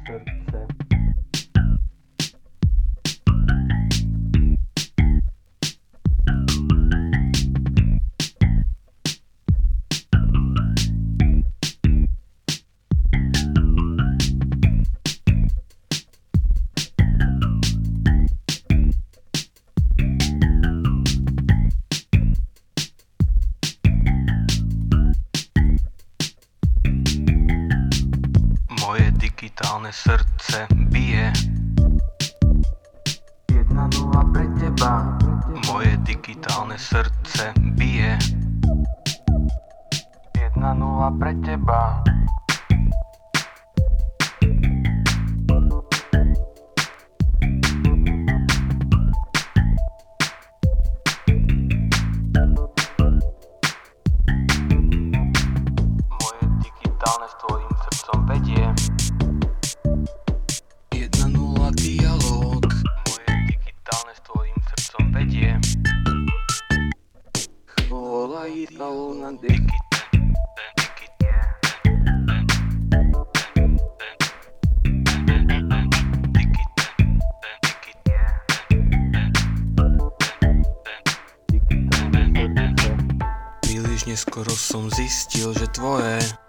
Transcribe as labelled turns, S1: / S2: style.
S1: srdce.
S2: Moje digitálne srdce bije
S1: 1-0 pre teba.
S2: Moje digitálne srdce bije
S1: 1-0 pre teba.
S2: Moje digitálne s tvojim srdcom vedie 1-0 dialóg. Moje digitálne s tvojim srdcom vedie
S1: Volajitau na
S2: Príliš neskoro som zistil, že tvoje